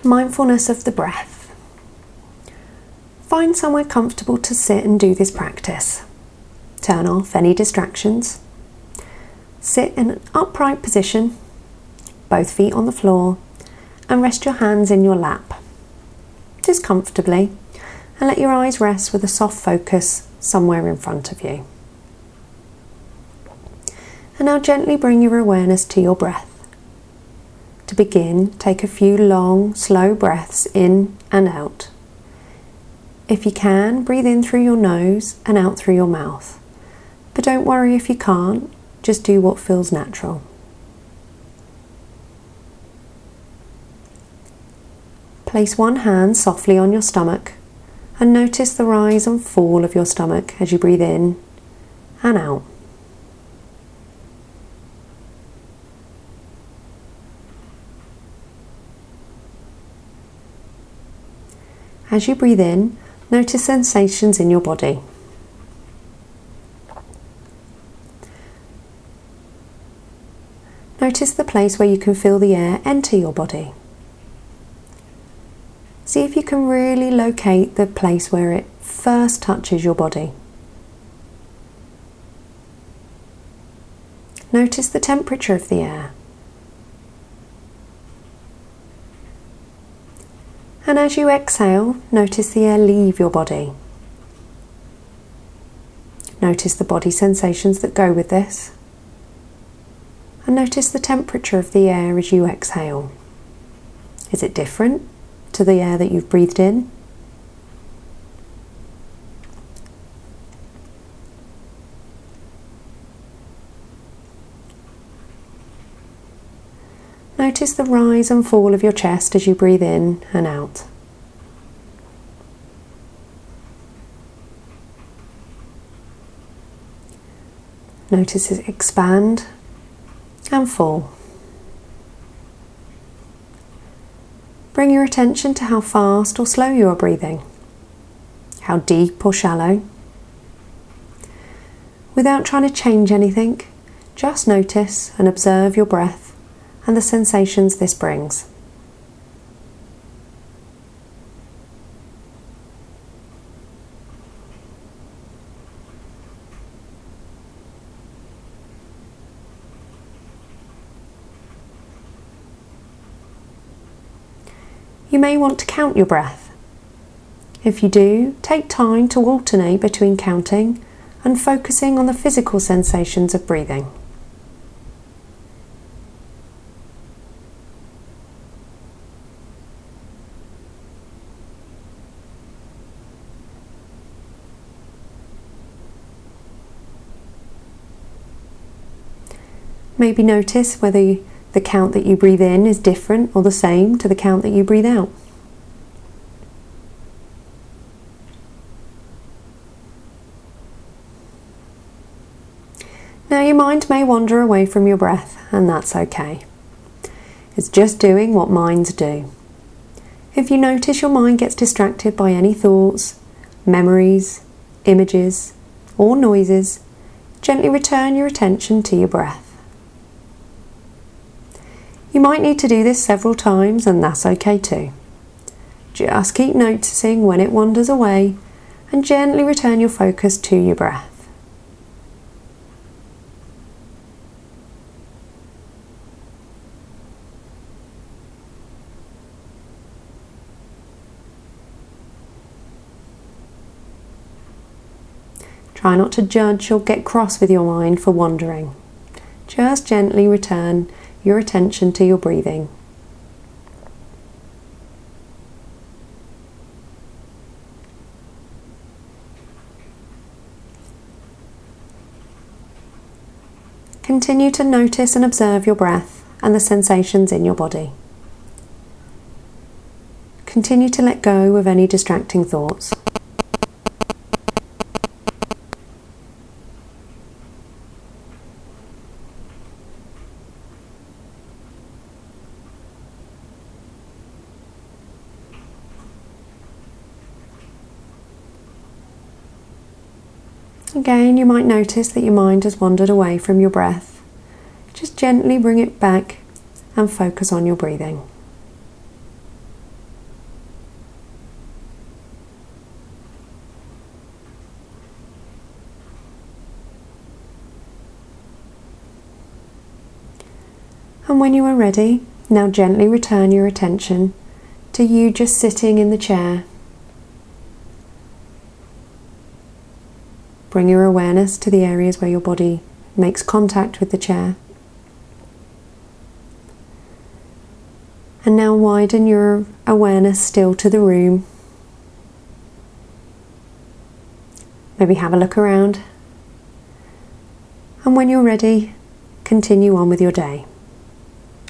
Mindfulness of the breath. Find somewhere comfortable to sit and do this practice. Turn off any distractions. Sit in an upright position, both feet on the floor, and rest your hands in your lap. Just comfortably, and let your eyes rest with a soft focus somewhere in front of you. And now gently bring your awareness to your breath. To begin, take a few long, slow breaths in and out. If you can, breathe in through your nose and out through your mouth. But don't worry if you can't, just do what feels natural. Place one hand softly on your stomach and notice the rise and fall of your stomach as you breathe in and out. As you breathe in, notice sensations in your body. Notice the place where you can feel the air enter your body. See if you can really locate the place where it first touches your body. Notice the temperature of the air. And as you exhale, notice the air leave your body. Notice the body sensations that go with this. And notice the temperature of the air as you exhale. Is it different to the air that you've breathed in? Notice the rise and fall of your chest as you breathe in and out. Notice it expand and fall. Bring your attention to how fast or slow you are breathing, how deep or shallow. Without trying to change anything, just notice and observe your breath and the sensations this brings. You may want to count your breath. If you do, take time to alternate between counting and focusing on the physical sensations of breathing. Maybe notice whether the count that you breathe in is different or the same to the count that you breathe out. Now your mind may wander away from your breath, and that's okay. It's just doing what minds do. If you notice your mind gets distracted by any thoughts, memories, images, or noises, gently return your attention to your breath. You might need to do this several times, and that's okay too. Just keep noticing when it wanders away and gently return your focus to your breath. Try not to judge or get cross with your mind for wandering. Just gently return your attention to your breathing. Continue to notice and observe your breath and the sensations in your body. Continue to let go of any distracting thoughts. Again, you might notice that your mind has wandered away from your breath. Just gently bring it back and focus on your breathing. And when you are ready, now gently return your attention to you just sitting in the chair. Bring your awareness to the areas where your body makes contact with the chair. And now widen your awareness still to the room. Maybe have a look around. And when you're ready, continue on with your day.